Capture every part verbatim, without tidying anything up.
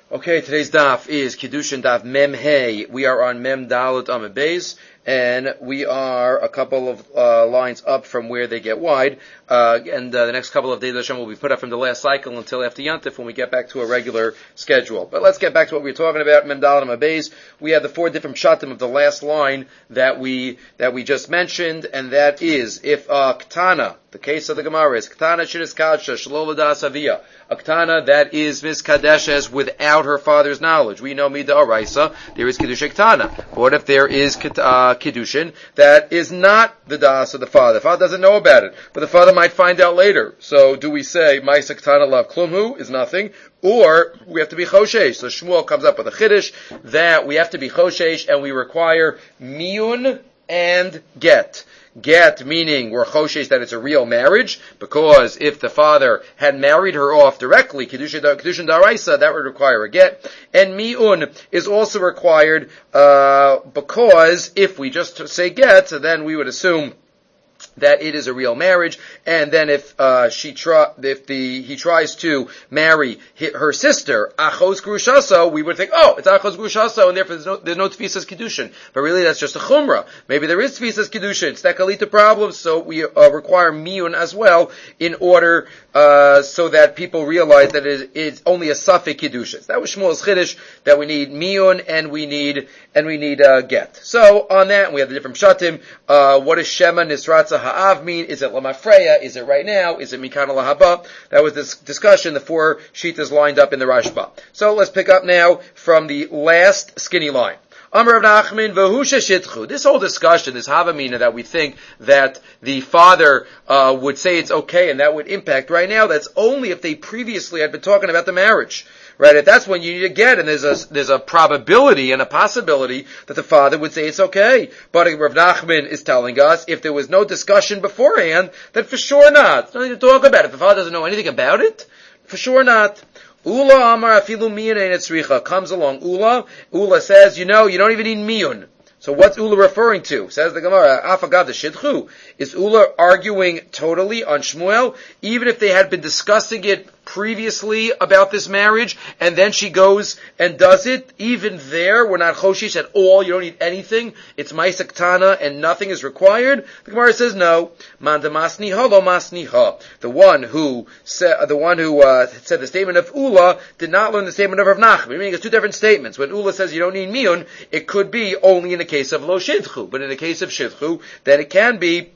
Okay, today's daf is Kiddushin daf Mem Hey. We are on Mem Dalet Amud Beis, and we are a couple of uh, lines up from where they get wide. Uh, and uh, the next couple of days Hashem will be put up from the last cycle until after Yantif when we get back to a regular schedule. But let's get back to what we were talking about. Mem Dalet Amud Beis. We had the four different shatim of the last line that we that we just mentioned, and that is if uh, Ktana, the case of the Gemara is Ktana Shiris Kadsha Shelo L'das Aviyah. A Ktana that is miskadeshes without her father's knowledge. We know Mida Araisa, there is Kiddush Ktana. But what if there is uh, Kiddushin that is not the das of the father? The father doesn't know about it, but the father might find out later. So do we say, Maisa Ktana Lav Klumhu is nothing, or we have to be Choshesh? So Shmuel comes up with a Chiddush that we have to be Choshesh and we require Miyun and Get. Get, meaning we're choshesh that it's a real marriage, because if the father had married her off directly, Kiddushin Daraisa, that would require a get. And Mi'un is also required, uh, because if we just say get, then we would assume that it is a real marriage, and then if uh, she try, if the he tries to marry her sister, Achos Grushaso, we would think, oh, it's Achos Grushaso, and therefore there's no there's no Tfisas Kiddushin. But really, that's just a Chumrah. Maybe there is Tfisas Kiddushin. It's that Kalita problem, so we uh, require Miyun as well in order uh, so that people realize that it is only a Safek Kiddushin. That was Shmuel's Chiddush, that we need Miyun and we need and we need uh, Get. So on that, we have the different Shatim. Uh, what is Shema Nisratza Ha'av mean? Is it Lamafreya? Is it right now? Is it Mikana Lahaba? That was this discussion, the four shitas lined up in the Rashba. So let's pick up now from the last skinny line. Amar Rav Nachman v'husha shitchu. This whole discussion, this Havamina that we think that the father uh, would say it's okay and that would impact right now, that's only if they previously had been talking about the marriage. Right, if that's when you need to get, and there's a there's a probability and a possibility that the father would say it's okay. But Rav Nachman is telling us if there was no discussion beforehand, then for sure not. There's nothing to talk about. If the father doesn't know anything about it, for sure not. Ula Amar Afilu Miyun Ein Tzricha comes along. Ula Ula says, you know, you don't even need miyun. So what's Ula referring to? Says the Gemara, Afagad the Shidchu. Is Ula arguing totally on Shmuel, even if they had been discussing it previously about this marriage, and then she goes and does it? Even there, we're not choshish at all. You don't need anything. It's Maisa Ktana, and nothing is required. The Gemara says no. Manda masniha lo masniha. The one who said, the one who uh, said the statement of Ula did not learn the statement of Rav Nachman. Meaning, it's two different statements. When Ula says you don't need miyun, it could be only in the case of lo shidchu, but in the case of shidchu, then it can be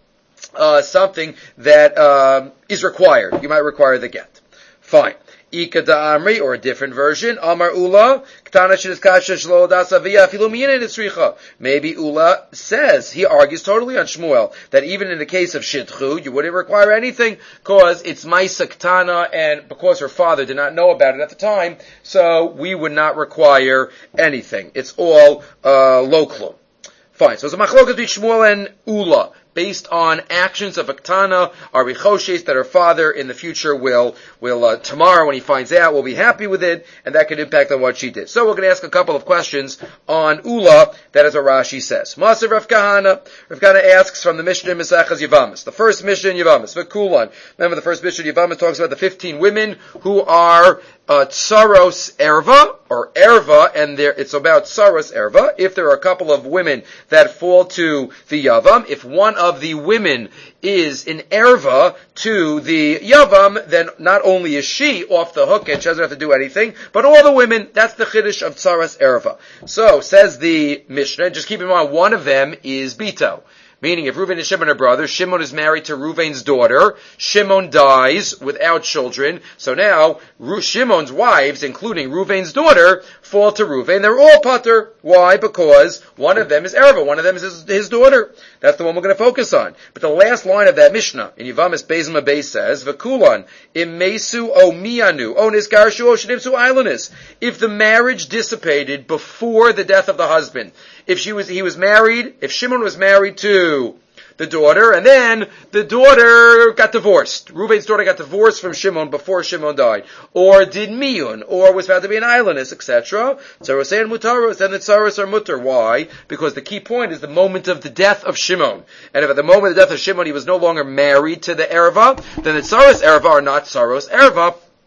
uh, something that um, is required. You might require the get. Fine. Ika da Amri, or a different version. Amar Ula, Ktana Shiris Kasha Shlo Das Aviyah Afilu Miyun Nitzricha. Maybe Ula says, he argues totally on Shmuel, that even in the case of Shidchu, you wouldn't require anything, because it's Maisa Ktana, and because her father did not know about it at the time, so we would not require anything. It's all, uh, loklum. Fine. So it's a machlokas between Shmuel and Ula, based on actions of a Ktana, are we choshes that her father in the future will, will, uh, tomorrow when he finds out, will be happy with it, and that could impact on what she did. So we're going to ask a couple of questions on Ula, that is what Rashi says. Maser Rav Kahana. Rav Kahana asks from the Mishnah in Mesachas Yavamis. The first Mishnah in Yavamis, V'kulan. Remember the first Mishnah in Yavamis talks about the fifteen women who are Uh, Tsaros Erva, or Erva, and there, it's about Tsaros Erva. If there are a couple of women that fall to the Yavam, if one of the women is in Erva to the Yavam, then not only is she off the hook and she doesn't have to do anything, but all the women, that's the Chiddush of Tsaros Erva. So, says the Mishnah, just keep in mind, one of them is Bito. Meaning, if Reuven and Shimon are brothers, Shimon is married to Reuven's daughter. Shimon dies without children. So now, Shimon's wives, including Reuven's daughter, fall to Reuven. They're all pater. Why? Because one of them is Erva. One of them is his, his daughter. That's the one we're going to focus on. But the last line of that Mishnah, in Yavamis Beis Mabei says, V'kulan, imesu o mianu, o nisgarshu o shenimsu ailonis. If the marriage dissipated before the death of the husband, if she was, he was married, if Shimon was married to the daughter, and then the daughter got divorced. Reuven's daughter got divorced from Shimon before Shimon died. Or did Miyun, or was found to be an islandess, et cetera. Tzaros and Mutaros, then the Tzaros are Mutar. Why? Because the key point is the moment of the death of Shimon. And if at the moment of the death of Shimon he was no longer married to the Erva, then the Tzaros Erva are not Tzaros Erva.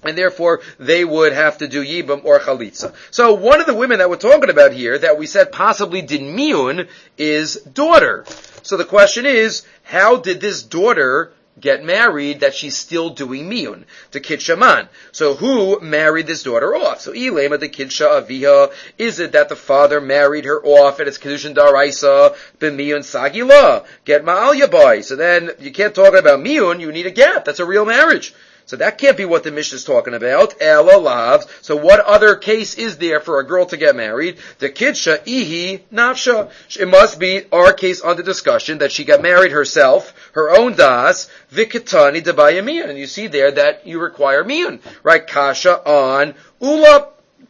and therefore they would have to do yibam or chalitza. So one of the women that we're talking about here that we said possibly did miyun is daughter. So the question is, how did this daughter get married that she's still doing miyun? To Kidshaman. So who married this daughter off? So Ilema de Kidsha Aviha. Is it that the father married her off and it's Kedushin Daraisa b'miyun sagila? Get ma'al yabai. So then you can't talk about miyun, you need a get. That's a real marriage. So that can't be what the Mishnah is talking about. Ela lavs. So what other case is there for a girl to get married? The kidsha ihi nafsha. It must be our case under discussion that she got married herself, her own das, vikatani debaya miyun. And you see there that you require miyun. Right? Kasha on ula.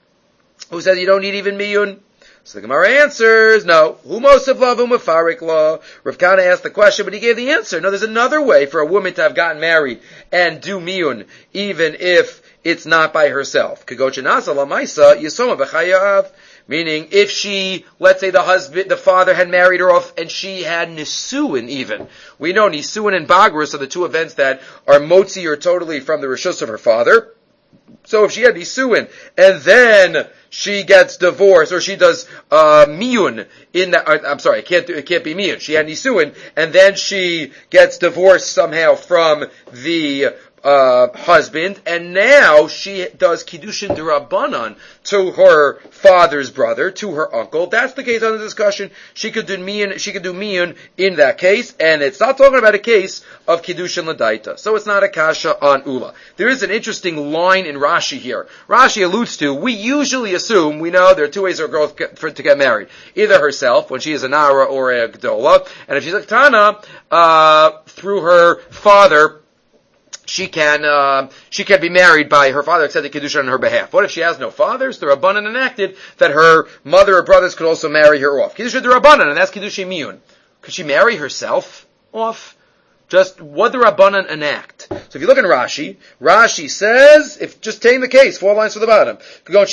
Who says you don't need even miyun? So the Gemara answers, no. Humosav lav umafarik law. Rav Kana asked the question, but he gave the answer. No, there's another way for a woman to have gotten married and do miyun, even if it's not by herself. Kagochanasa lamaisa yisoma b'chayav. Meaning, if she, let's say the husband, the father had married her off, and she had nisuin even. We know nisuin and bagrus are the two events that are motzi or totally from the rishus of her father. So if she had nisuin, and then she gets divorced, or she does uh miyun in that, uh, I'm sorry, it can't do, it can't be miyun. She had nisuin, and then she gets divorced somehow from the uh husband, and now she does kiddushin d'Rabbanan to her father's brother, to her uncle. That's the case under discussion. She could do miyun, she could do miyun in that case, and it's not talking about a case of kiddushin l'daita. So it's not a kasha on ula. There is an interesting line in Rashi here. Rashi alludes to, we usually assume, we know there are two ways for a girl to get married. Either herself, when she is a nara, or a gdola, and if she's a ketana, uh, through her father, she can uh, she can be married by her father, accepting kedusha on her behalf. What if she has no fathers? The Rabbanan enacted that her mother or brothers could also marry her off. Kedusha the Rabbanan, and that's kedusha miyun. Could she marry herself off? Just what the Rabbanan enact. So if you look in Rashi, Rashi says, if just taking the case, four lines from the bottom. What's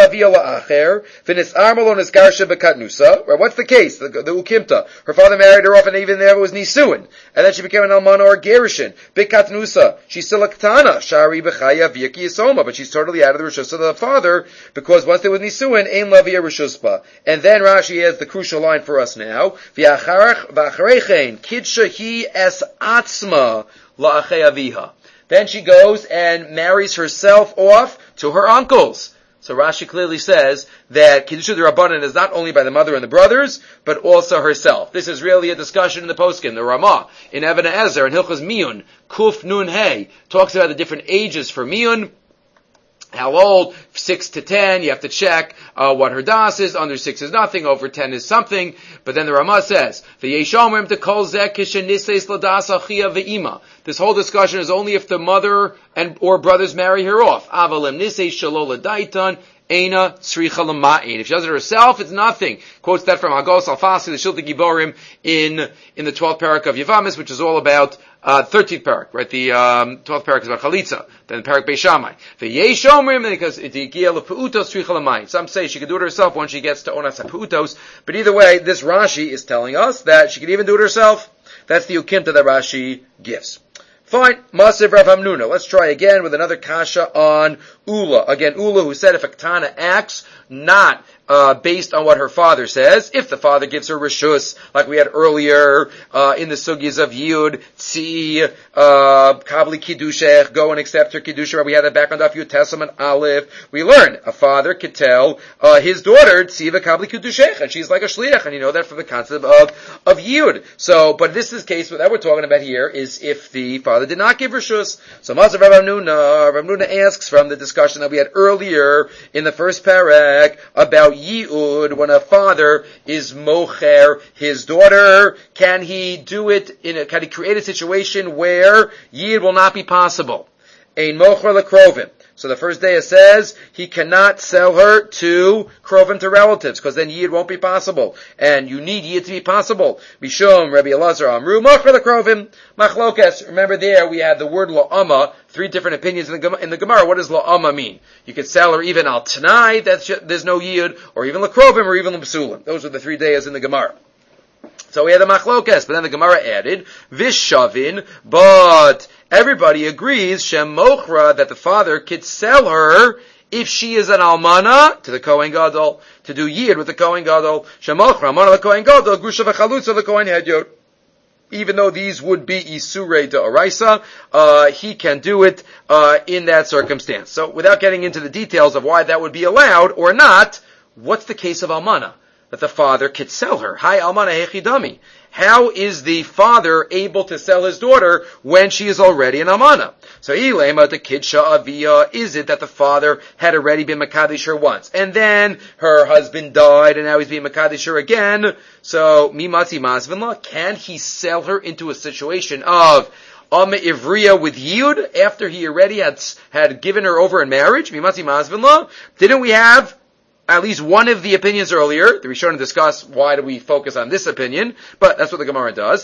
the case? The, the Ukimta. Her father married her off, and even there it was Nisuin. And then she became an Almana or Gerishin. Bikatnusa. She's still a Ketana. Shari Bechaya Viyaki Yisoma. But she's totally out of the Rishus of the father, because once there was Nisuin, Ein Lavia Rishuspa. And then Rashi has the crucial line for us now. V'acharechein. Kidsha hi es Atzma la'achei aviha. Then she goes and marries herself off to her uncles. So Rashi clearly says that Kiddusha d'Rabbanan is not only by the mother and the brothers, but also herself. This is really a discussion in the Poskin. The Ramah in Even Ezer and Hilchos Miyun, Kuf Nun Hey, talks about the different ages for Miyun. How old? Six to ten. You have to check uh, what her das is. Under six is nothing. Over ten is something. But then the Ramah says, this whole discussion is only if the mother and or brothers marry her off. Eina tzricha l'ma'in. If she does it herself, it's nothing. Quotes that from Hagos Alfasi, the Shilta Giborim, in in the twelfth parak of Yevamis, which is all about uh thirteenth parak, right? The um, twelfth parak is about Chalitza. Then the parak Beis Shammai. V'yesh omrim, because it yigia l'pu'utos tzricha l'ma'in. Some say she could do it herself once she gets to onas ha'pu'utos. But either way, this Rashi is telling us that she could even do it herself. That's the ukimta that Rashi gives. Fine. Masiv Rav Hamnuna. Let's try again with another kasha on Ula. Again, Ula, who said if a ketana acts not uh, based on what her father says, if the father gives her rishus, like we had earlier uh, in the sugis of Yud, Tzi, uh, Kabli Kiddushech, go and accept her Kiddusha. We had that background of Yud Testament Aleph. We learn a father could tell uh, his daughter, Tziva Kabli Kiddushech, and she's like a shliach, and you know that from the concept of, of Yud. So, but this is the case that we're talking about here is if the father did not give rishus. So Masav Rav Hamnuna, Rav Hamnuna asks from the discussion that we had earlier in the first parak about Yi'ud, when a father is mocher his daughter, can he do it in a, can he create a situation where Yi'ud will not be possible? Ein mocher lekrovim. So the first day it says he cannot sell her to krovim, to relatives, because then Yid won't be possible. And you need Yid to be possible. Mishum, Rabbi Elazar, Amru, Mocher lekrovim, machlokes. Remember there we had the word lo'ama, three different opinions in the, in the Gemara. What does lo'ama mean? You could sell her even al tanai, that's, there's no Yid, or even lekrovim, or even l'psulim. Those are the three days in the Gemara. So we had the machlokes, but then the Gemara added, vishavin, but everybody agrees, Shem Mochra, that the father could sell her if she is an almana to the Kohen Gadol, to do yid with the Kohen Gadol. Shem Mochra, almana the Kohen Gadol, grusha v'chalutza the Kohen Hedyot. Even though these would be isurei de'oraisa, uh, he can do it, uh, in that circumstance. So without getting into the details of why that would be allowed or not, what's the case of almana? That the father could sell her. Hi almana hechidami. How is the father able to sell his daughter when she is already an almana? So ilema the kidsha avia, is it that the father had already been makadesh her once, and then her husband died, and now he's being makadesh her again? So mimatzi masvinla, can he sell her into a situation of Amma Ivriya with Yud after he already had had given her over in marriage? Mimatzi masvinla. Didn't we have at least one of the opinions earlier? The Rishonim discuss why do we focus on this opinion, but that's what the Gemara does.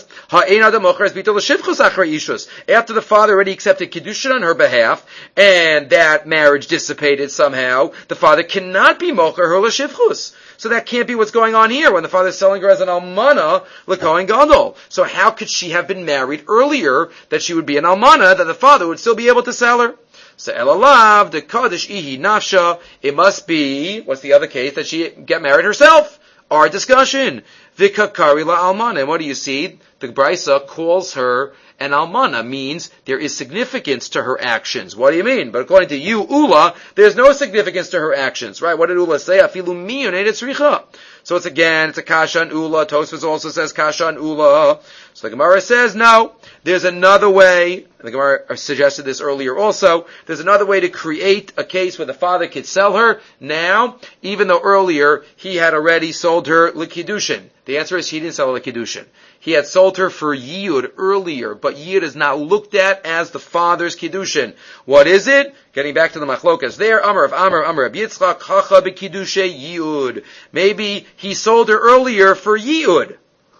After the father already accepted Kiddushin on her behalf, and that marriage dissipated somehow, the father cannot be mocher her l'shivchus. So that can't be what's going on here when the father is selling her as an almana l'kohen gadol. So how could she have been married earlier that she would be an almana, that the father would still be able to sell her? So elalav the kaddish ihi nafsha. It must be, what's the other case, that she get married herself. Our discussion. Vikakari la almana. And what do you see? The Brisa calls her an almana, means there is significance to her actions. What do you mean? But according to you, Ula, there's no significance to her actions, right? What did Ula say? Afilu miyunet tzricha. So it's again, it's a kasha on Ula. Tosfos also says kasha on Ula. So the Gemara says, no, there's another way, and the Gemara suggested this earlier also, there's another way to create a case where the father could sell her now, even though earlier he had already sold her l'kiddushin. The answer is he didn't sell her l'kiddushin. He had sold her for yiyud earlier, but yiyud is not looked at as the father's kiddushin. What is it? Getting back to the machlokas there, Amar of Amar, Amar of Yitzchak, chacha b'kiddushe yiyud. Maybe he sold her earlier for yiyud.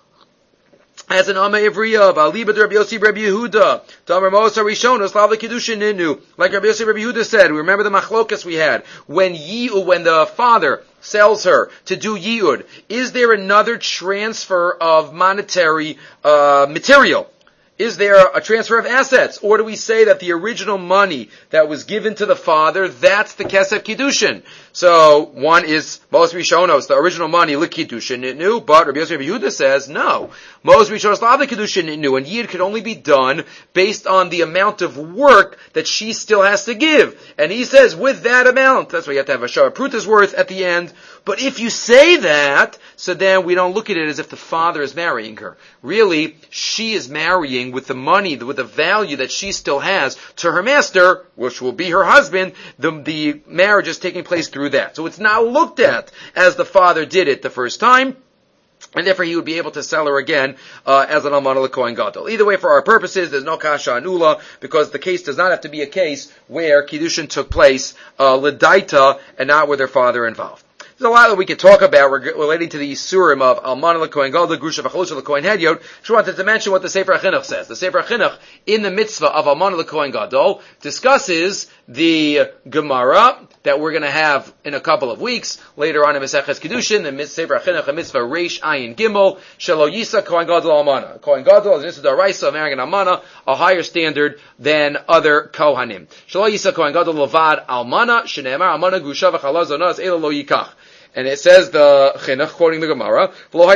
As an Amma Ivriya, V'alibad Rabbi Yossi Rabbi Yehuda, Tamar Mos HaRishon, Slav the Kiddushin Ninu. Like Rabbi Yossi Rabbi Yehuda said, we remember the machlokas we had, when Yi'ud, when the father sells her to do Yi'ud, is there another transfer of monetary, uh, material? Is there a transfer of assets? Or do we say that the original money that was given to the father, that's the Kesef Kiddushin? So, one is Mos Rishonos, the original money, L'Kiddushin Nitnu, but Rabbi Yosef Rabbi Yehuda says, no. Mos Rishonos Lav L'Kiddushin Nitnu, and Yid could only be done based on the amount of work that she still has to give. And he says, with that amount, that's why you have to have a Shara Pruta's worth at the end. But if you say that, so then we don't look at it as if the father is marrying her. Really, she is marrying with the money, with the value that she still has to her master, which will be her husband. The, the marriage is taking place through that. So it's not looked at as the father did it the first time, and therefore he would be able to sell her again uh, as an almana l'kohen gadol. Either way, for our purposes, there's no kasha anula, because the case does not have to be a case where kiddushin took place uh, l'daita and not with her father involved. There's a lot that we could talk about relating to the Isurim of Almana l'Kohen Gadol, Grusha v'Chalutza l'Kohen Hedyot. She wanted to mention what the Sefer HaChinuch says. The Sefer HaChinuch, in the mitzvah of Almana l'Kohen Gadol, discusses the Gemara that we're going to have in a couple of weeks. Later on in Maseches Kiddushin, the Sefer HaChinuch, a mitzvah Reish Ayin Gimel, Shelo Yisa Kohen Gadol Almana. Kohen Gadol is a mitzvah d'oraisa of marrying an Almana, a higher standard than other Kohanim. Shelo Yisa Kohen Gadol Levad Almana, Shneimar Almana Grusha v'Chalaz Zonaz Ela Lo Yikach. And it says, the Chinuch, quoting the Gemara,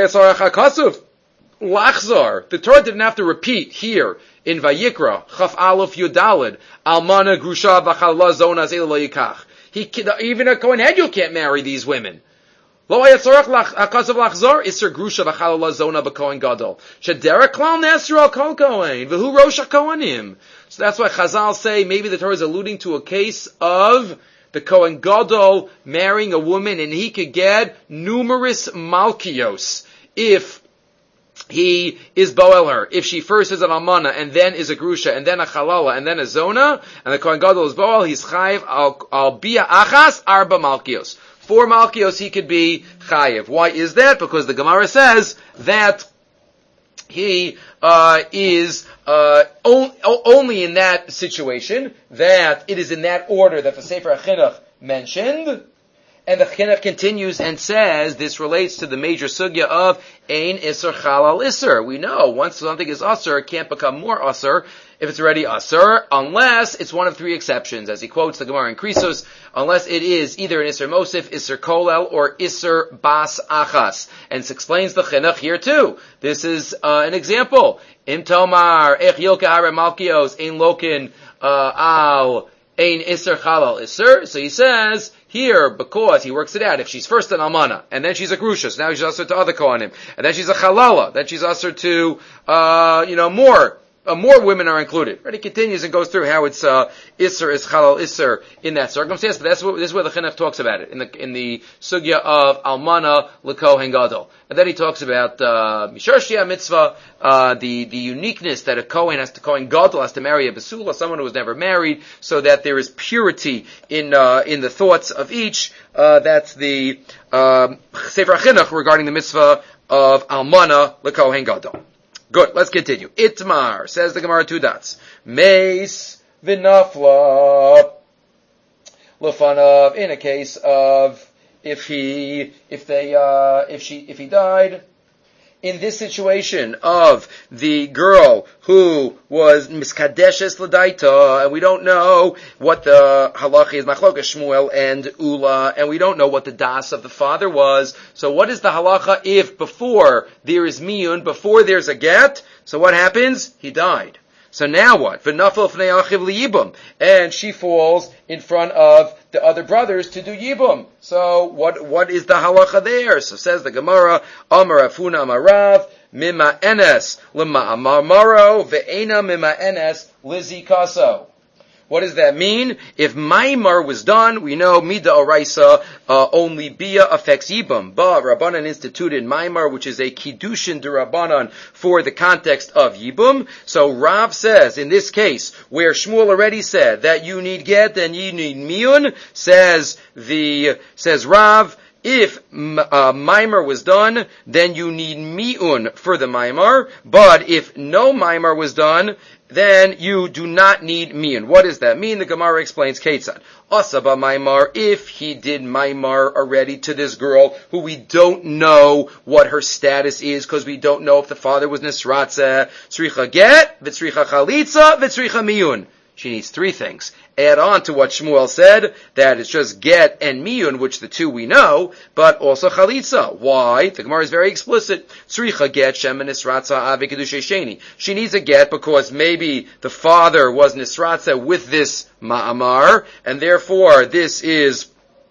Lachzar. The Torah didn't have to repeat here in Vayikra, Chaf Aleph Yudalid, Almana Grusha v'Chalala Zona Zela Lo Yikach. He, even a Kohen Hedyot can't marry these women. Lo hayatzorach hakasav lachzor iser grusha v'chalala zona b'kohen gadol. Shederek klal nesru al kol kohen v'hu rosh hakohanim. So that's why Chazal say maybe the Torah is alluding to a case of the Kohen Gadol marrying a woman, and he could get numerous malkios if he is boel her. If she first is an almana, and then is a grusha, and then a chalala, and then a zona, and the Kohen Gadol is boel, he's chayiv al, al bia achas arba malkios. Four malkios he could be chayiv. Why is that? Because the Gemara says that he uh, is uh, on, only in that situation, that it is in that order that the Sefer HaChinuch mentioned. And the Chinuch continues and says, this relates to the major sugya of Ein Isser Chalal Isser. We know, once something is Asser, it can't become more Asser. if it's already asur, unless it's one of three exceptions, as he quotes the Gemara in Krisos, unless it is either an Isser Mosif, Isser Kolel, or Isser Bas Achas. And it explains the chinuch here too. This is uh, an example. Im Tomar, Ech Yoka Hare Malkios, Ein Lokin, uh, Al, Ein Isser Chalal Isser. So he says, here, because he works it out, if she's first an almana, and then she's a grusha, so now she's usher to other kohanim, and then she's a chalala, then she's usher to, uh, you know, more, uh, more women are included. And he continues and goes through how it's, uh, isser is chalal isser in that circumstance, but that's what, this is where the chinuch talks about it, in the, in the sugya of almana l'kohen gadol. And then he talks about, uh, mishar shia mitzvah, uh, the, the uniqueness that a kohen has to, kohen gadol has to marry a basula, someone who was never married, so that there is purity in, uh, in the thoughts of each. Uh, that's the, um, Sefer HaChinuch regarding the mitzvah of almana l'kohen gadol. Good, let's continue. Itmar, says the Gemara, two dots. Meis v'nafla l'fanav, in a case of, if he, if they, uh, if she, if he died, in this situation of the girl who was miskadeshes l'daita, and we don't know what the halacha is, machlokas Shmuel and Ula, and we don't know what the das of the father was. So what is the halacha if before there is miyun, before there's a get, so what happens? He died. So now what? V'nafel fnei achiv liyibum, and she falls in front of the other brothers to do yibum. So what? What is the halacha there? So says the Gemara, Amar Afuna Amarav mima enes lema amaro ve'ena mima enes lizikaso. What does that mean? If Maimar was done, we know Mida Oraisa, uh, only Bia affects Yibam. But Rabbanan instituted Maimar, which is a Kiddushin de Rabbanan for the context of Yibam. So Rav says, in this case, where Shmuel already said that you need get and you need Miyun, says the, says Rav, if uh, Maimar was done, then you need Mi'un for the Maimar. But if no Maimar was done, then you do not need Mi'un. What does that mean? The Gemara explains Ketzad. Asaba Maimar, if he did Maimar already to this girl, who we don't know what her status is, because we don't know if the father was Nisratze, Tzricha Get, V'tzricha Chalitza, V'tzricha Mi'un. She needs three things. Add on to what Shmuel said, that it's just get and miyun, which the two we know, but also chalitza. Why? The Gemara is very explicit. Tzricha get shemen nisratza ave kedushay sheni. She needs a get because maybe the father was nisratza with this ma'amar, and therefore this is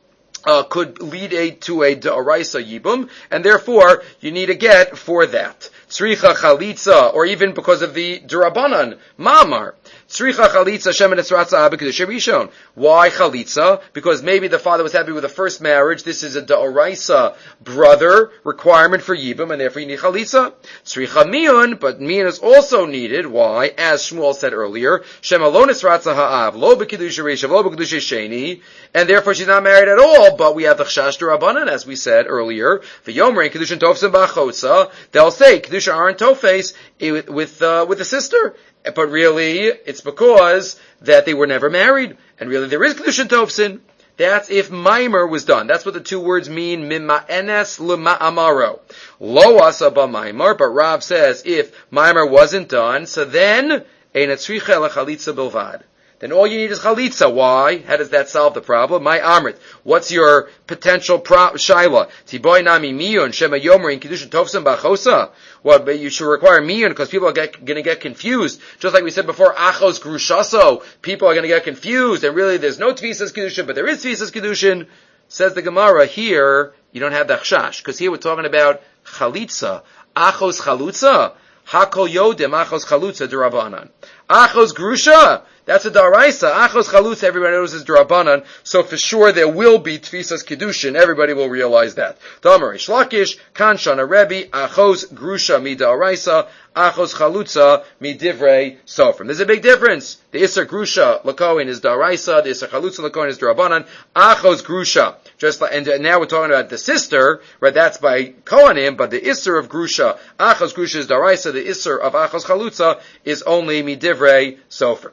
Uh, could lead a, to a d'oraisa yibum, and therefore you need a get for that. Tzricha chalitza, or even because of the d'rabanan ma'amar. Tzricha chalitza shemen esratza abekudushay rishon. Why chalitza? Because maybe the father was happy with the first marriage. This is a d'oraisa brother requirement for yibum, and therefore you need chalitza. Tzricha miyun, but miyun is also needed. Why? As Shmuel said earlier, shema lo nesratza ha'av, lo bekudushay rishon, lo bekudushay sheni, and therefore she's not married at all. But we have the chashash d'rabanan, as we said earlier. V'yomerin kedushin tofsim b'achotza. They'll say kedusha aren't tofes with with, uh, with the sister, but really it's because that they were never married, and really there is kedushin tofsin. That's if Maimer was done. That's what the two words mean. Mima enes lema amaro. Lo asaba Maimer, but Rav says if Maimer wasn't done, so then ein tzricha lechalitza bilvad. Then all you need is chalitza. Why? How does that solve the problem? My amrit. What's your potential pro- shaila? Tiboy nami miyun shema yomerin kedushin tofsim b'achosa. Well, but you should require miyun because people are going to get confused. Just like we said before, achos grushaso. People are going to get confused, and really there's no tfisas kedushin, but there is tfisas kedushin. Says the Gemara, here you don't have the chashash, because here we're talking about chalitza. Achos chalutza. Hakol yodem achos chalutza d'rabanan. Achos grusha. That's a daraisa. Achos chalutza, everybody knows is d'rabanan. So for sure there will be tfisas kedushin. Everybody will realize that. Damar Reish Lakish, kan shana Rebbe, achos grusha mi daraisa, achos chalutza mi divrei sofrim. There's a big difference. The isser grusha lakoin is daraisa. The isser chalutza lakoin is d'rabanan. Achos grusha. Just like, and now we're talking about the sister, right? That's by kohanim, but the isser of grusha, achos grusha is daraisa. The isser of achos chalutza is only mi divrei sofrim.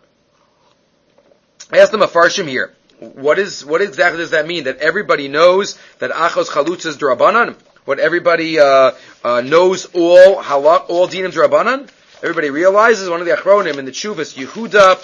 I asked them a farshim here. What is, what exactly does that mean? That everybody knows that achos chalutza is d'rabanan? What everybody, uh, uh, knows all halak, all dinim d'rabanan? everybody realizes one of the Achronim in the Tshuvas, Yehuda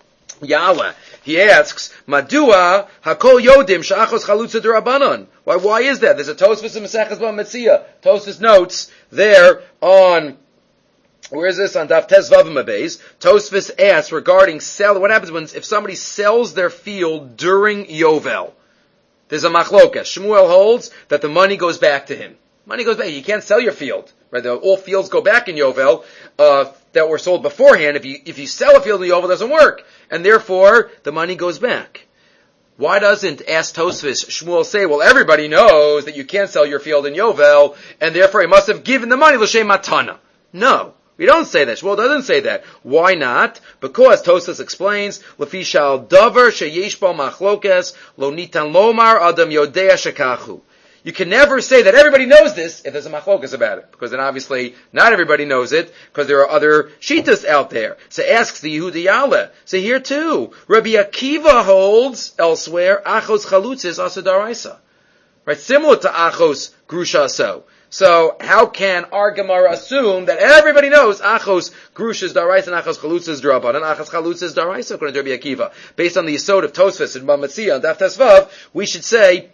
Yala, he asks, Madua hakol yodim sha'achos chalutza d'Rabbanan. Why, why is that? There's a Tosfos in Maseches Bava Metzia. Tosfos notes there on, where is this? On Daf Tes Vav Mabeis. Tosfos asks regarding sell, what happens when, if somebody sells their field during Yovel? There's a machlokas. Shmuel holds that the money goes back to him. Money goes back. You can't sell your field. Right? All fields go back in Yovel, uh, that were sold beforehand. If you, if you sell a field in Yovel, it doesn't work. And therefore, the money goes back. Why doesn't, ask Tosfos, Shmuel say, well, everybody knows that you can't sell your field in Yovel, and therefore he must have given the money l'shem matana. No. We don't say that. Shmuel doesn't say that. Why not? Because Tosfos explains, Lefi shal davar sheyesh bo machlokes lo nitan lomar adam yodea shekachu. You can never say that everybody knows this if there's a machlokas about it, because then obviously not everybody knows it, because there are other shitas out there. So asks the Yehuda Yala. So here too, Rabbi Akiva holds elsewhere achos chalutzis asadaraisa, right? Similar to achos grusha so. So how can our Gemara assume that everybody knows achos grusha is daraisa and achos chalutzis is draban and achos chalutzis is daraisa according to Rabbi Akiva? Based on the yisod of Tosfos and Mametzia and Daf Tesvav, we should say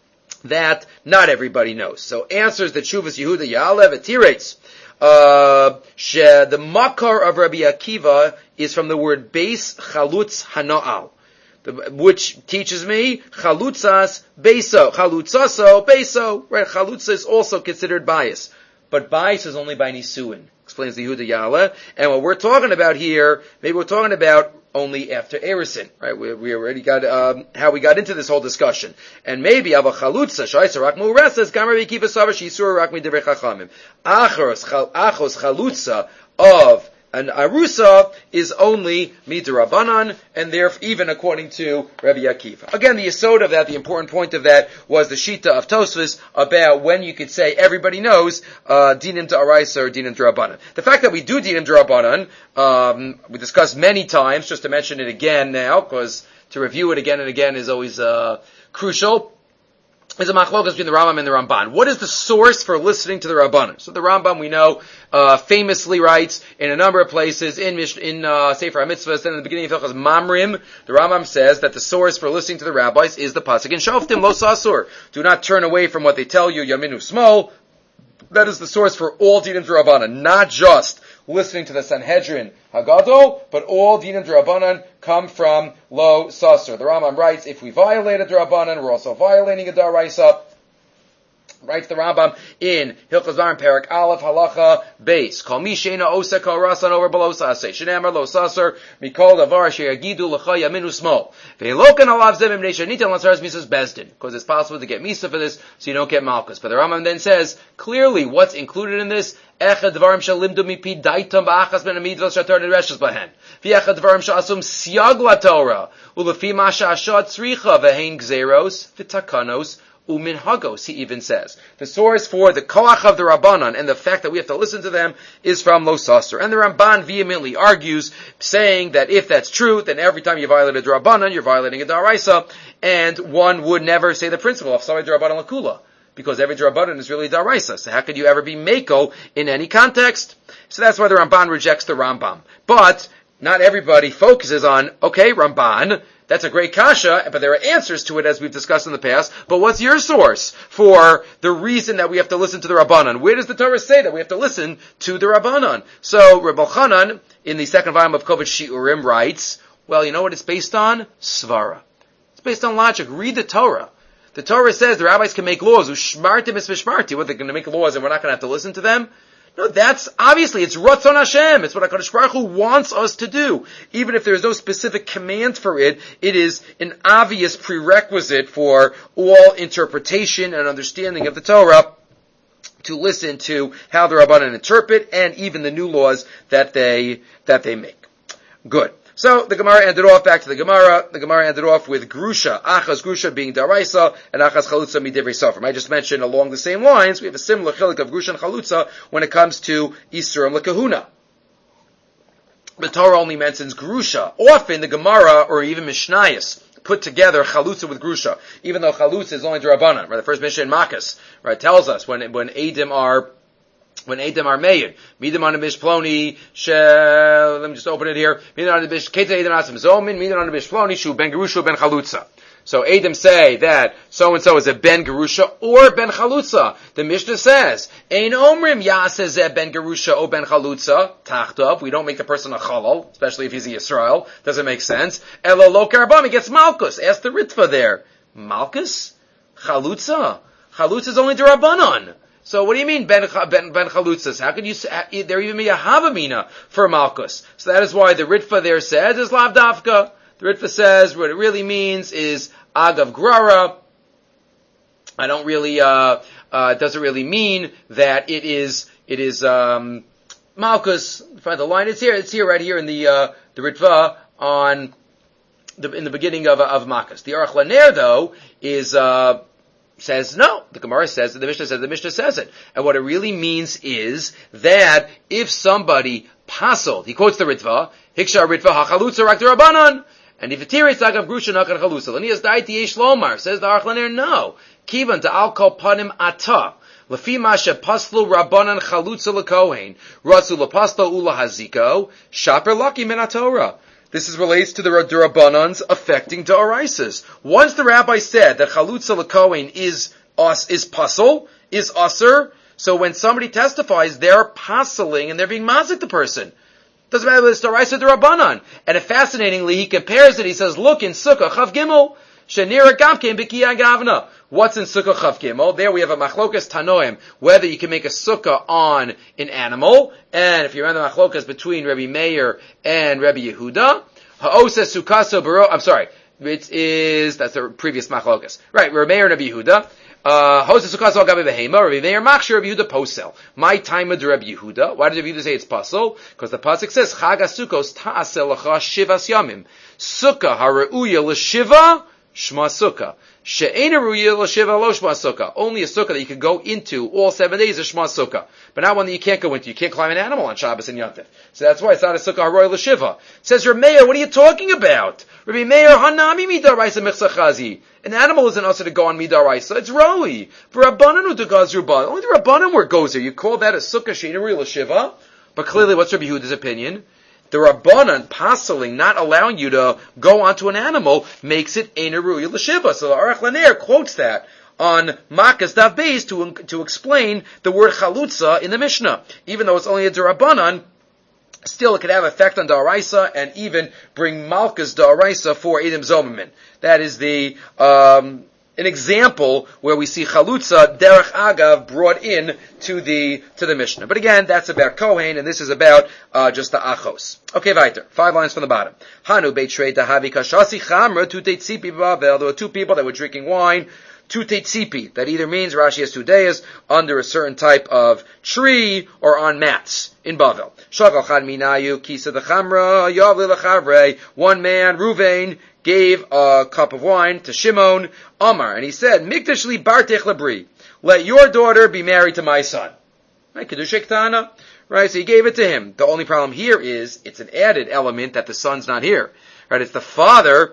that not everybody knows. So answers the Tshuvas Yehuda Ya'alev etirates. Uh, the makar of Rabbi Akiva is from the word beis chalutz hana'al, which teaches me chalutzas beiso, chalutzaso beiso. Right, chalutza is also considered bias, but bias is only by nisuin. Explains the Yehuda Ya'alev. And what we're talking about here, maybe we're talking about only after Erison, right? We, we already got um, how we got into this whole discussion, and maybe ava chalutza shaisa rak mu'uresas gam Rabbi Akiva savar sheisur rak midivrei chachamim. Achos achos chalutza of an arusa is only midrabanan, and therefore even according to Rabbi Akiva. Again, the yesod of that, the important point of that, was the shita of Tosfos about when you could say everybody knows uh, dinim d'araisa or dinim d'rabanan. The fact that we do dinim d'rabanan, um, we discussed many times. Just to mention it again now, because to review it again and again is always uh, crucial. Is a machlokas between the Rambam and the Ramban. What is the source for listening to the Rabbanan? So the Rambam, we know, uh, famously writes in a number of places in Mish, in uh, Sefer HaMitzvahs, and in the beginning of Hilchos Mamrim, the Rambam says that the source for listening to the rabbis is the pasuk in Shoftim Lo Sasur. Do not turn away from what they tell you, Yaminu Smol. That is the source for all dinim d'Rabbanan, not just listening to the Sanhedrin Hagadol, but all dinim d'Rabbanan come from Lo Sasur. The Rambam writes, if we violate a d'Rabbanan, we're also violating a d'Araisa. Writes the Rambam in Hilchos Marim Perak Aleph Halacha Beis. Kol mi she'eino oseh kol rasan over below saseh. Shenamar lo saser mikol davar sheyagidu l'cha yaminu smol. Ve'lokan alav zeh mimnei shenitan l'saras misas bezdin. Because it's possible to get misa for this, so you don't get malchus. But the Rambam then says clearly what's included in this. Echad dvarim shalimdu mipi daitam ba'achas ben amidvos shatar nireshus bahen. V'echad dvarim sha'asum siag laTorah. Ulefi ma sha'ashad tzricha v'hein gzeros v'takanos. Umin Hagos, he even says. The source for the koach of the Rabbanan and the fact that we have to listen to them is from Lo Sasur. And the Ramban vehemently argues, saying that if that's true, then every time you violate a Rabbanan, you're violating a Daraisa, and one would never say the principle of Savai Rabbanan Lakula, because every Rabbanan is really Daraisa. So how could you ever be Mako in any context? So that's why the Ramban rejects the Rambam. But not everybody focuses on, okay, Ramban, that's a great kasha, but there are answers to it as we've discussed in the past. But what's your source for the reason that we have to listen to the Rabbanan? Where does the Torah say that we have to listen to the Rabbanan? So Reb Elchanan, in the second volume of Kovetz Shiurim, writes, well, you know what it's based on? Svara. It's based on logic. Read the Torah. The Torah says the rabbis can make laws. Ushmartim is mishmarti. What, they're going to make laws and we're not going to have to listen to them? No, that's obviously, it's Ratzon Hashem. It's what HaKadosh Baruch Hu wants us to do. Even if there's no specific command for it, it is an obvious prerequisite for all interpretation and understanding of the Torah to listen to how the Rabbanan interpret and even the new laws that they, that they make. Good. So the Gemara ended off, back to the Gemara, the Gemara ended off with Grusha, Achas Grusha being Daraisa, and Achas Chalutza Midivrei Sofrim. I just mentioned along the same lines, we have a similar chilik of Grusha and Chalutza when it comes to Isurim L'Kahuna. The Torah only mentions Grusha. Often the Gemara, or even Mishnayos, put together Chalutza with Grusha, even though Chalutza is only D'Rabbanan, right? The first Mishnah in Makkos, right, tells us when, when Eidim are when Eidim are made, Midam on the Bish Ploni, let me just open it here, Midam on the Bish, Keta Eidim Asim Zomin, Midam on the Bish Ploni, Shu Ben Gerusha, Ben Chalutza. So Eidim say that so-and-so is a Ben Gerusha or Ben Chalutza. The Mishnah says, Ein Omrim Yaseh Ben Gerusha or Ben Chalutza, Tachtov. We don't make the person a Chalal, especially if he's a Yisrael. Doesn't make sense. Elo Lo Karbam, he gets Malkus. Ask the Ritva there. Malkus? Chalutza? Chalutza is only the Rabbanon. So what do you mean Ben Ben Ben Chalutzas? How can you say, there even be a Havamina for Malkus? So that is why the Ritva there says is Lav Dafka. The Ritva says what it really means is Agav Grara. I don't really, uh, uh, it doesn't really mean that it is, it is, um, Malkus. Find the line. It's here, it's here, right here in the, uh, the Ritva on the, in the beginning of, of Malkus. The Aruch LaNer though is, uh, says no. The Gemara says that the Mishnah says the Mishnah says it. And what it really means is that if somebody pasoled, he quotes the Ritva, Hiksha Ritva HaChalutza Rak D'Rabbanan. And if it tires Agav Grusha Nakan Chalusa, Lanias Daiti Yesh Lomar, says the Aruch LaNer, no. Kivan to Al Kol Panim Ata. Lefi Masha Paslu Rabbanan Chalutza L'Kohen. Ratzu L'Paslo Ula Haziko. Shaper Lucky Min Torah. This is relates to the Rabbanans affecting D'Oraisas. Once the rabbi said that Chalutza L'Kohen is us, is Pasel, is Usser, so when somebody testifies, they're passeling and they're being mazik the person. Doesn't matter whether it's D'Oraisa or Rabbanan. And fascinatingly, he compares it. He says, look, in Sukkah Chav Gimel, Shenira Gamkein B'Kiyah Gavna. What's in Sukkah Chav Gimel? There we have a Machlokas Tanoim, whether you can make a Sukkah on an animal. And if you remember the Machlokas between Rabbi Meir and Rabbi Yehuda, Ha'osa Sukkaso Baro, I'm sorry, it is, that's the previous Machlokas. Right, Rabbi Meir and Rabbi Yehuda. Uh, Hosa Sukkaso Gabi Behema, Rabbi Meir Machshir, Rabbi Yehuda Posel. My time of Rabbi Yehuda. Why did Rabbi Yehuda say it's Posel? Because the pasuk says, Chag HaSukkos Ta'aseh L'cha Shivas Yamim. Sukkah HaRe'uya L'Shiva, Shma Sukkah. She'ein Re'uya L'Shiva Lo Shma Sukkah. Only a Sukkah that you can go into all seven days is Shma Sukkah. But not one that you can't go into. You can't climb an animal on Shabbos and Yontif. So that's why it's not a Sukkah HaRe'uya L'Shiva. Says Rabbi Meir, what are you talking about? Rabbi Meir, Hanami Midaraisa Mechsa Chazi. An animal isn't also to go on Midaraisa. It's Roi. For Rabbanan to Gazruba. Only the Rabbanan were gozer. You call that a Sukkah She'ein Re'uya L'Shiva? But clearly, what's Rabbi Yehuda's opinion? The Rabbanan passeling, not allowing you to go onto an animal, makes it Ein Re'uya L'Shiva. So the Aruch LaNer quotes that on Makas Daf Beis to, to explain the word Chalutza in the Mishnah. Even though it's only a D'Rabbanan, still it could have effect on D'Oraisa and even bring Malkus D'Oraisa for Eidim Zomamin. That is the, um, an example where we see Chalutza, Derech Agav, brought in to the, to the Mishnah. But again, that's about Kohen, and this is about, uh, just the Achos. Okay, weiter. Five lines from the bottom. Hanu Beitrei Dahavi Kashasi Chamra Tutei Tzipi Bavel. There were two people that were drinking wine. Tutei Tzipi. That either means, Rashi has two days, under a certain type of tree, or on mats in Bavel. Shakal Chad Minayu, Kisa the Chamra, Yavli Lechavre. One man, Ruvain, gave a cup of wine to Shimon, Amar, and he said, Mikdash li bartech labri. Let your daughter be married to my son. Right, Kedusha Ktana. Right, so he gave it to him. The only problem here is, it's an added element that the son's not here. Right, it's the father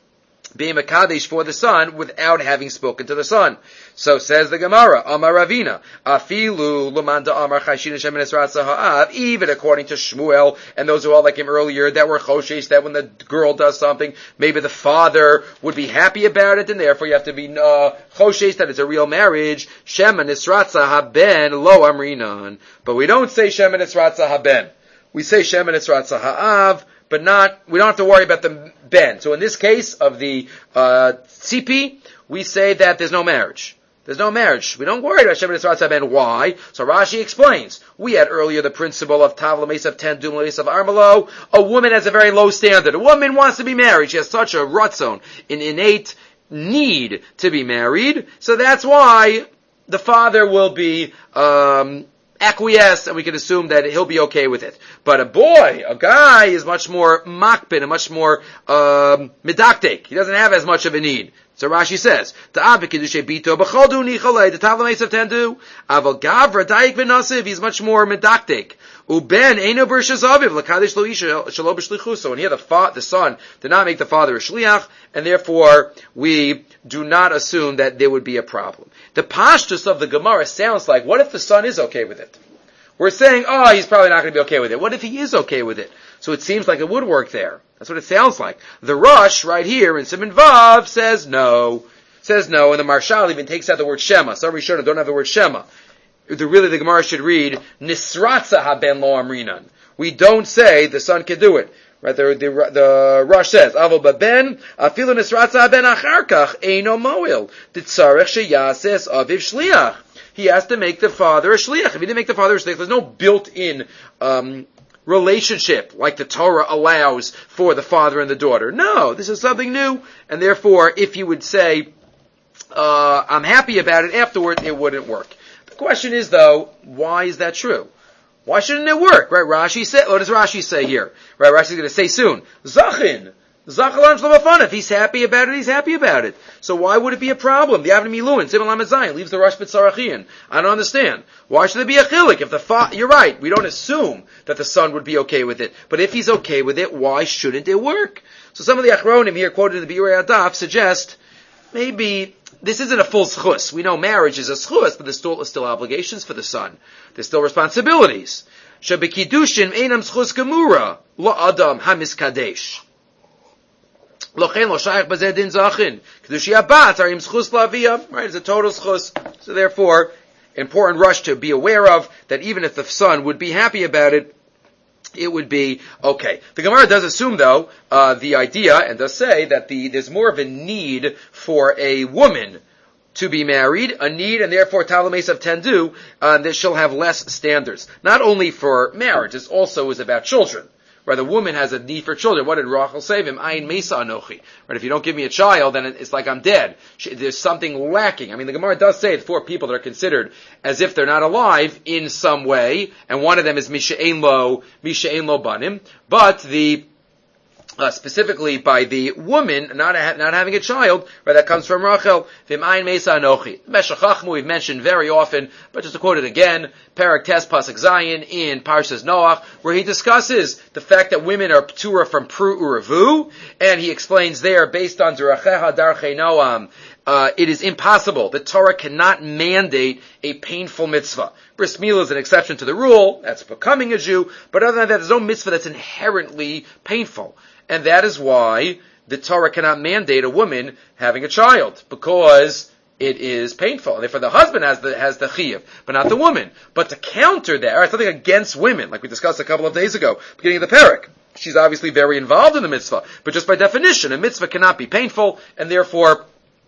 being Mekadesh for the son without having spoken to the son. So says the Gemara, Amar Ravina, Afilu Lumanda Amar Chayshina Shemenes Ratza Ha'av, even according to Shmuel and those who all like him earlier that were Choshesh, that when the girl does something, maybe the father would be happy about it, and therefore you have to be uh, Choshesh that it's a real marriage. Shemenes Ratza Haben Lo Amrinan. But we don't say Shemenes Ratza Haben. We say Shemenes Ratza Ha'av, but not, we don't have to worry about the ben. So in this case of the uh, tzipi, we say that there's no marriage. There's no marriage. We don't worry about Shemenes Ratza Ben. Why? So Rashi explains. We had earlier the principle of Tavla Mesav Ten Dum Mesav Armalo. A woman has a very low standard. A woman wants to be married. She has such a ratzon, an innate need to be married. So that's why the father will be um acquiesce, and we can assume that he'll be okay with it. But a boy, a guy, is much more makpid and much more um, medaktek. He doesn't have as much of a need. So Rashi says, he's much more medaktek. Uben eino b'rishazaviv l'kadesh lo isha shelo b'shlichuso. And here the fa- the son did not make the father a shliach, and therefore we do not assume that there would be a problem. The pashtus of the Gemara sounds like, what if the son is okay with it? we're saying, oh, he's probably not going to be okay with it. What if he is okay with it? So it seems like it would work there. That's what it sounds like. The Rush, right here in Siman Vav, says no. Says no, and the Marshal even takes out the word Shema. Some Rishonim don't have the word Shema. The, really, the Gemara should read, Nisratza haben lo amrinan. We don't say the son can do it. Right, the, the, the Rush says, Avo baben, afilu nisratza haben acharkach, eino moil, ditzarech sheyases aviv shliach. He has to make the father a shliach. If he didn't make the father a shliach, there's no built-in um, relationship like the Torah allows for the father and the daughter. No, this is something new, and therefore, if you would say, uh, I'm happy about it afterward, it wouldn't work. The question is, though, why is that true? Why shouldn't it work? Right, Rashi said, what does Rashi say here? Right, Rashi's going to say soon, Zachin, Zachalan Shlamafan. If he's happy about it, he's happy about it. So why would it be a problem? The Avnei Miluin, Siman Lamed Zayin, leaves the Rush B'tzarachian. I don't understand. Why should there be a chilik? If the fa- you're right, we don't assume that the son would be okay with it. But if he's okay with it, why shouldn't it work? So some of the Achronim here, quoted in the Biurei Adaf, suggest maybe this isn't a full schus. We know marriage is a schus, but there's still, there's still obligations for the son. There's still responsibilities. Shebekidushin einam schus gemura lo adam hamiskadesh. Lochen lo shayach bazeh din zachin. Kedushi abat arim schus laviyah. Right, it's a total schus. So therefore, important rush to be aware of that even if the son would be happy about it, it would be okay. The Gemara does assume, though, uh, the idea, and does say that the there's more of a need for a woman to be married, a need, and therefore Talames of Tendu, uh, that she'll have less standards. Not only for marriage, it also is about children. Right, the woman has a need for children. What did Rachel say? Him ayin mesa anochi. Right, if you don't give me a child, then it's like I'm dead. There's something lacking. I mean, the Gemara does say it's for people that are considered as if they're not alive in some way, and one of them is Misha'ein lo, Misha'ein lo banim. But the Uh, specifically by the woman not ha- not having a child, right? That comes from Rachel. Vim ayin mesa anochi. Meshech Chachmu we've mentioned very often, but just to quote it again, Perek Tes Pasuk Zayin in Parshas Noach, where he discusses the fact that women are ptura from Pru Uravu, and he explains there, based on Deracheha Darchei Noam, uh, it is impossible. The Torah cannot mandate a painful mitzvah. Bris Milah is an exception to the rule. That's becoming a Jew, but other than that, there's no mitzvah that's inherently painful. And that is why the Torah cannot mandate a woman having a child, because it is painful. And therefore the husband has the, has the chiyuv, but not the woman. But to counter that, or something against women, like we discussed a couple of days ago, beginning of the parak, she's obviously very involved in the mitzvah, but just by definition, a mitzvah cannot be painful, and therefore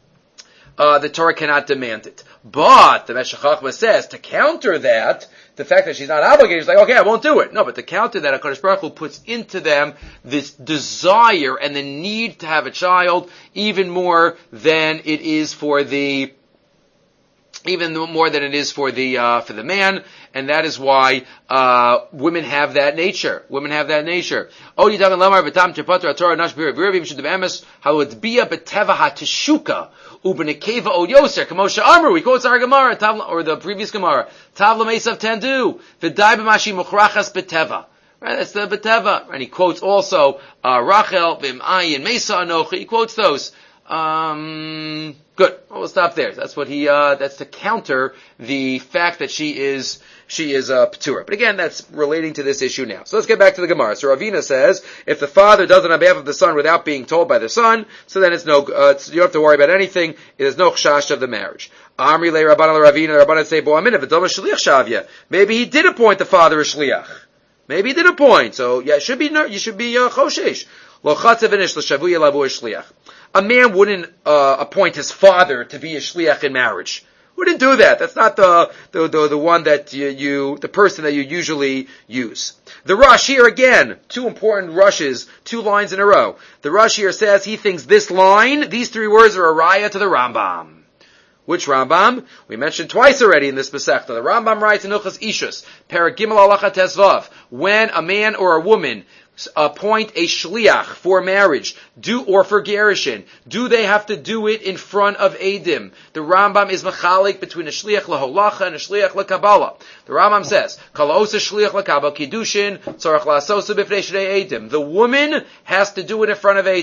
uh, the Torah cannot demand it. But the Meshech Chachma says, to counter that, the fact that she's not obligated, she's like, okay, I won't do it. No, but to counter that, HaKadosh Baruch Hu puts into them this desire and the need to have a child, even more than it is for the, even more than it is for the, uh, for the man, and that is why, uh, women have that nature. Women have that nature. Odi dagan lamar v'tam tepater Torah nash b'ir v'irvim sh'dem emes haludbiya b'teva ha'teshuka u'b'nekeva od yoser k'moshe amru. We quote our Gemara, or the previous Gemara, Tavla Mesav Tendu v'dai b'mashi muchrachas b'teva. Right, that's the b'teva. And he quotes also, uh, Rachel v'im'ayin Mesa anochi. He quotes those. Um, good. Well, we'll stop there. That's what he, uh, that's to counter the fact that she is, she is, uh, Petura. But again, that's relating to this issue now. So let's get back to the Gemara. So Ravina says, if the father does it on behalf of the son without being told by the son, so then it's no, uh, it's, you don't have to worry about anything. It is no chashash of the marriage. Amri le Rabbanan le Ravina, Rabbanan say, bo amin, if it's shliach shavya. Maybe he did appoint the father a shliach. Maybe he did appoint. So, yeah, it should be, you should be, uh, choshesh. Lo chatzevinish l'shavuya lavu shliach. A man wouldn't uh, appoint his father to be a shliach in marriage. Wouldn't do that. That's not the the the, the one that you, you the person that you usually use. The Rush here again, two important rushes, two lines in a row. The Rush here says he thinks this line, these three words are a raya to the Rambam. Which Rambam? We mentioned twice already in this Masechta. The Rambam writes in Hilchos Ishus, Perek Gimel Halacha Tesvav, when a man or a woman appoint a shliach for marriage, do or for gerushin, do they have to do it in front of Eidim? The Rambam is machalik between a shliach laholacha and a shliach lakabala. The Rambam says, Kalaosa shliach lakabala kiddushin tzarach la'asosu b'fnei shnei Eidim. The woman has to do it in front of Eidim.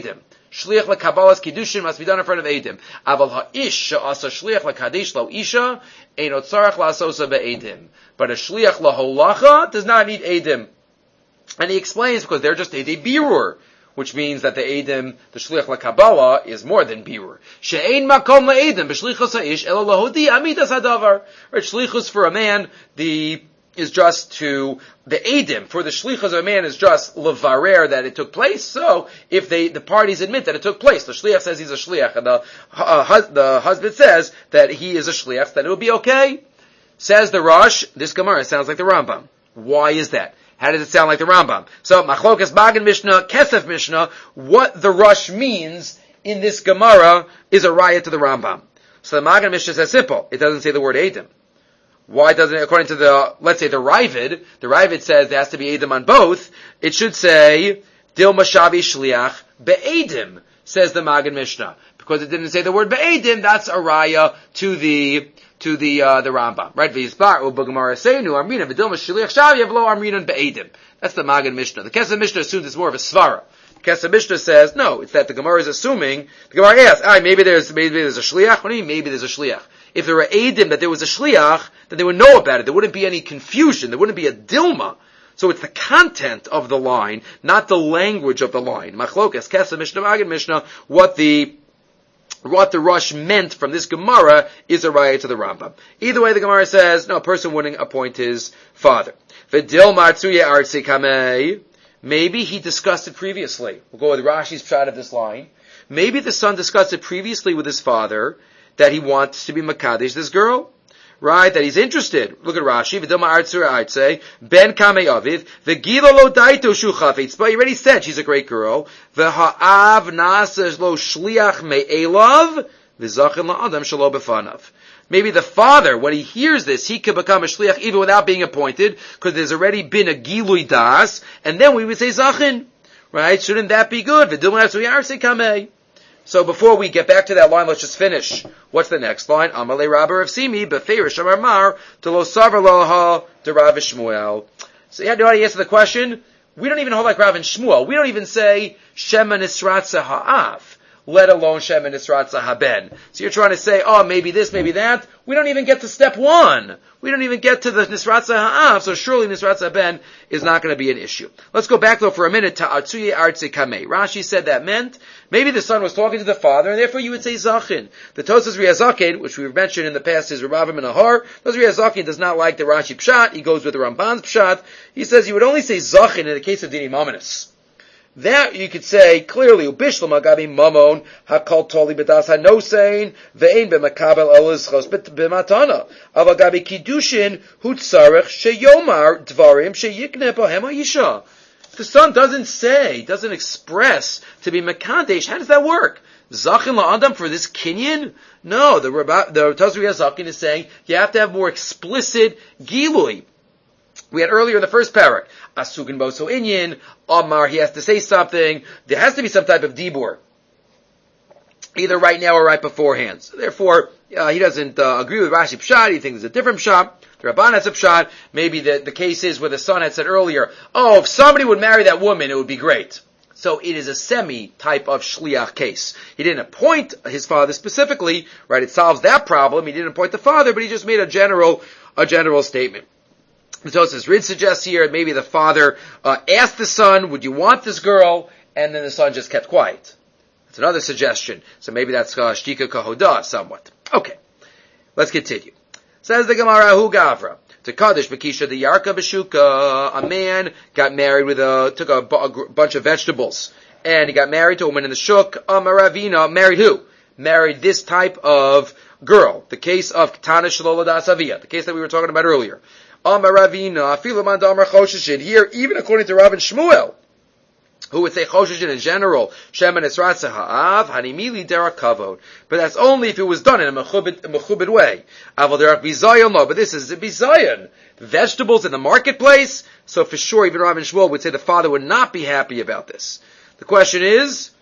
Shliach lekabbalas kiddushin must be done in front of Eidim. Aval ha'ish she'asa shliach lekadish lo isha eino tzarach la'asosa be'edim. But a shliach laholacha does not need Eidim. And he explains because they're just Eidei birur, which means that the Eidim, the shliach lekabbalah, is more than birur. She'ein makom la'edim b'shlichus ha'ish elo lahodi amidas hadavar. Right, shlichus for a man, the is just to, the Eidim, for the shlichus of a man is just levarer that it took place. So, if they, the parties admit that it took place, the shliach says he's a shliach, and the, uh, hus, the husband says that he is a shliach, then it will be okay. Says the Rosh, this Gemara sounds like the Rambam. Why is that? How does it sound like the Rambam? So, Machlokas Magen Mishnah, Kesef Mishnah, what the Rosh means in this Gemara is a raya to the Rambam. So the Magen Mishnah says simple. It doesn't say the word Eidim. Why doesn't it, according to the, let's say the Ravid, the Ravid says there has to be Eidim on both, it should say, Dil Mashavi Shliach Be'edim, says the Magen Mishnah. Because it didn't say the word Be'edim, that's a raya to the, to the, uh, the Rambam. Right? V'yisbar, u'b'gemara seinu, amrina, v'dil Mashliach Shav yavlo amrinan Be'edim. That's the Magen Mishnah. The Kesef Mishnah assumes it's more of a svara. The Kesef Mishnah says, no, it's that the Gemara is assuming, the Gemara asks, ah, maybe there's, maybe there's a Shliach. What do you mean, maybe there's a Shliach? If there were Eidim that there was a Shliach, then they would know about it. There wouldn't be any confusion. There wouldn't be a Dilma. So it's the content of the line, not the language of the line. Machlokas, Kesef Mishnah, Magen Mishnah, what the, what the Rosh meant from this Gemara is a raya to the Rambam. Either way, the Gemara says, no, a person wouldn't appoint his father. V'dil martzuye artzi kamei. Maybe he discussed it previously. We'll go with Rashi's pshat of this line. Maybe the son discussed it previously with his father, that he wants to be Makadesh this girl. Right? That he's interested. Look at Rashi. V'dil ma'artzur artzei. Ben kamei aviv. V'gila lo daito shu chafetz. But he already said she's a great girl. V'ha'av nasa lo shliach me'elav. V'zachin la'adam shalo b'fanav. Maybe the father, when he hears this, he could become a shliach even without being appointed, because there's already been a gilui das, and then we would say zachin. Right? Shouldn't that be good? V'dil ma'artzur artzei kamei. So before we get back to that line, let's just finish. What's the next line? Amalei Rabba of Simi, Beferish Amar Mar, to lo savar loha to Rav Shmuel. So you have to answer the question. We don't even hold like Rav and Shmuel. We don't even say Shema Nisratza Ha'av, let alone Shema Nisratza Haben. So you're trying to say, oh, maybe this, maybe that. We don't even get to step one. We don't even get to the Nisratza Ha'av, so surely Nisratza Haben is not going to be an issue. Let's go back though for a minute to Artsuye Artse Kamei. Rashi said that meant, maybe the son was talking to the father, and therefore you would say Zachin. The Tosas Riyazakin, which we've mentioned in the past, is Ravim and Ahar. Tosas Riyazakin does not like the Rashi Pshat. He goes with the Ramban's Pshat. He says you would only say Zachin in the case of Dini Mamonis. That you could say clearly, Ubishlam Agabi Mamon, Hakal Toli Bedas Hanosein, Ve'ein B'makabel Elizchos B'matana, Avagabi Kiddushin, Hutzarech, Sheyomar, Dvarim, Sheyikne Bohem Ha'isha. The son doesn't say, doesn't express to be Mekadesh. How does that work? Zachin la'adam for this kinyan? No, the the Tazri Zachin is saying you have to have more explicit gilui. We had earlier in the first parak, Asugin Boso Inyan, Amar, he has to say something. There has to be some type of dibur, either right now or right beforehand. So therefore, uh, he doesn't uh, agree with Rashi Pshat. He thinks it's a different Pshat. The Rabban has a Pshat. Maybe the, the case is where the son had said earlier, oh, if somebody would marry that woman, it would be great. So it is a semi-type of shliach case. He didn't appoint his father specifically, right? It solves that problem. He didn't appoint the father, but he just made a general, a general statement. The Tosas Rid suggests here, maybe the father uh, asked the son, would you want this girl? And then the son just kept quiet. That's another suggestion. So maybe that's uh, shtika kahoda somewhat. Okay, let's continue. Says the Gemara, Hu Gavra. To Kaddish Bekisha the Yarka Beshuka, a man got married with a, took a, bu- a bunch of vegetables. And he got married to a woman in the Shuk. Amaravina, married who? Married this type of girl. The case of Ketana Shaloladas Aviyah. The case that we were talking about earlier. Amaravina, Afilaman Damar Choshishin. Here, even according to Rav and Shmuel, who would say Choshishin in general, Shem and Esratza Ha'av, Hanimili Derek Kavod. But that's only if it was done in a mechubed way. Aval Derek Bizayon, no, but this is a Bizayon. Vegetables in the marketplace, so for sure even Rav and Shmuel would say the father would not be happy about this. The question is,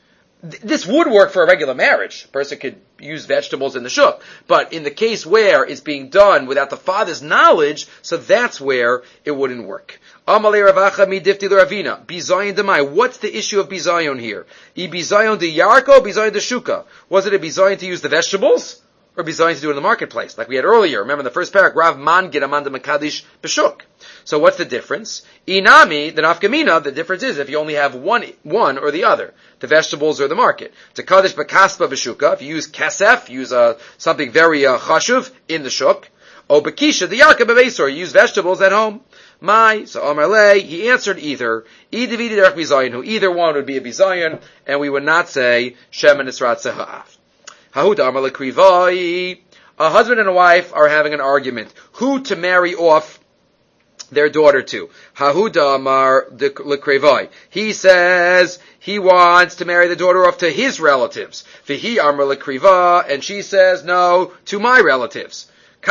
th- this would work for a regular marriage. A person could use vegetables in the shuk. But in the case where it's being done without the father's knowledge, so that's where it wouldn't work. Amalei Ravacha midifti l'Ravina. Bizayon demai. What's the issue of bizayon here? I bizayon de yarko, bizayon de shuka. Was it a bizayon to use the vegetables? Or bizayon to do it in the marketplace, like we had earlier. Remember in the first parak, Rav Man gid amanda makadish b'shuk. So what's the difference? Inami, the nafkamina, the difference is if you only have one, one or the other, the vegetables or the market. To kaddish b'kaspa b'shuka, if you use kasef, use uh, something very uh, chashuv in the shuk. O b'kisha, the yarka b'beisor, you use vegetables at home. My, so Amar Le, he answered either, either one would be a bizayon, and we would not say Shem and Nisrat Seha'af. Hahut Amar Lekrivai, a husband and a wife are having an argument. Who to marry off their daughter to? Hahuda Amar Lekrivai. He says he wants to marry the daughter off to his relatives. Vihi Amar Lekriva, and she says no, to my relatives.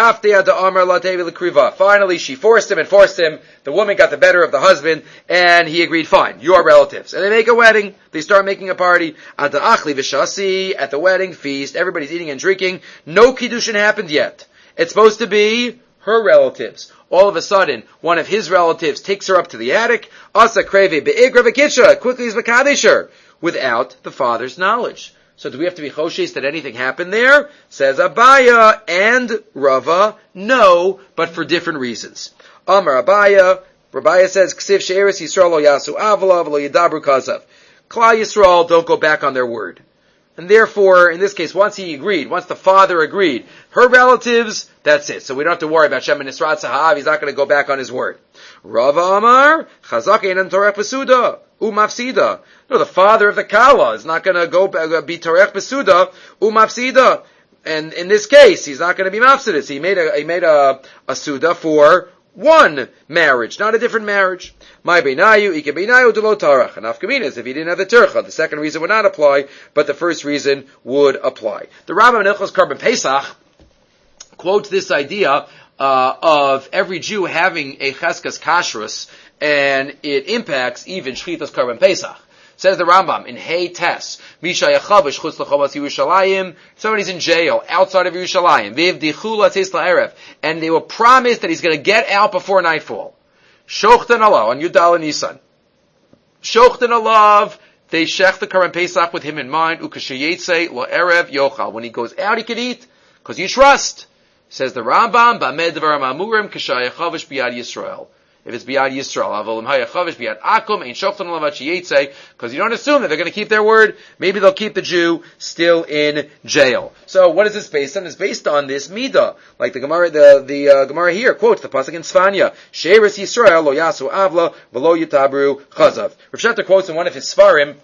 Finally, she forced him and forced him. The woman got the better of the husband, and he agreed, fine, your relatives. And they make a wedding. They start making a party. At the wedding feast, everybody's eating and drinking. No kiddushin happened yet. It's supposed to be her relatives. All of a sudden, one of his relatives takes her up to the attic. Asa kreve be'igra v'kitsha, quickly is v'kadisher, without the father's knowledge. So do we have to be choshes that anything happened there? Says Abaya and Rava, no, but for different reasons. Amar Abaya, Abaya says, Ksiv she'eres Yisrael lo yasu avla v'lo yidabru kazav. Klal Yisrael don't go back on their word. And therefore, in this case, once he agreed, once the father agreed, her relatives, that's it. So we don't have to worry about Shem and Nisrat Sahab, he's not going to go back on his word. Rava Amar, Chazak einan torech besuda. Umafsida. No, the father of the Kala is not going to go be Torech Besuda, Umafsida. And in this case, he's not going to be Mafsidus. He made a, he made a, a Suda for one marriage, not a different marriage. My Beinayu, Ike Beinayu, Delo Tarach. And Afkaminas, if he didn't have the Turcha, the second reason would not apply, but the first reason would apply. The Rambam in Hilchos Korban Pesach quotes this idea uh, of every Jew having a Cheskas Kashrus, and it impacts even Shchitas Korban Pesach. Says the Rambam in Hey Tes, Misha Yachavish Chutz L'Chomas Yerushalayim, somebody's in jail outside of Yerushalayim, Viv Dichu Latzis La'erev, and they were promised that he's going to get out before nightfall. Shochten Allah, on Yudal and Nisan. Shochten Allah, they shech the Korban Pesach with him in mind, Ukashayetze La'erev Yochal. When he goes out, he can eat, because you trust. Says the Rambam, Ba'med Devar Ma'amurim K'Sha Yachavish B'Yad Yisrael. If it's B'Yad Yisrael, Avolim Hayachavish B'Yad Akum, Ein Shochten Allah V'Chiyetze, because you don't assume that they're going to keep their word. Maybe they'll keep the Jew still in jail. So what is this based on? It's based on this Midah. Like the Gemara, the, the uh, Gemara here quotes the Pasuk in Sfanya, She'eres Yisrael Lo Yasu Avla V'Lo Yitabru Chazav. Rav Shechter quotes in one of his Sfarim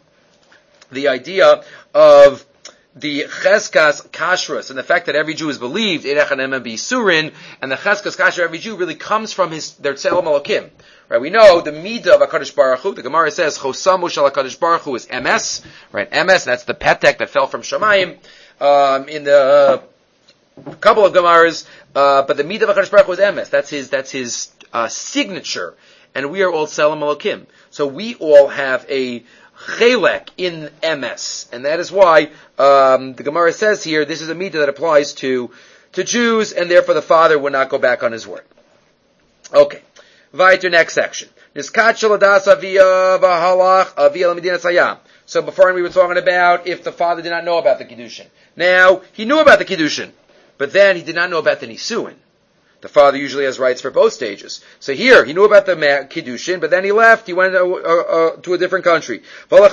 the idea of the Cheskas Kashrus, and the fact that every Jew is believed in Echanem B'Yisurin, and the Cheskas Kashrus, every Jew really comes from his their Tzelem Elokim. Right? We know the Midah of HaKadosh Baruch Hu, the Gemara says, Chosamu Shal HaKadosh Baruch Hu is M S, right? M S, that's the Petek that fell from Shamayim, um, in the uh, couple of Gemaras, uh, but the Midah of HaKadosh Baruch Hu is M S, that's his, that's his, uh, signature, and we are all Tzelem Elokim. So we all have a Chelek in M S, and that is why um, the Gemara says here this is a midah that applies to to Jews, and therefore the father would not go back on his word. Okay, weiter, next section. So before we were talking about if the father did not know about the kiddushin. Now he knew about the kiddushin, but then he did not know about the nisuin. The father usually has rights for both stages. So here, he knew about the kiddushin, but then he left. He went uh, uh, uh, to a different country. Rav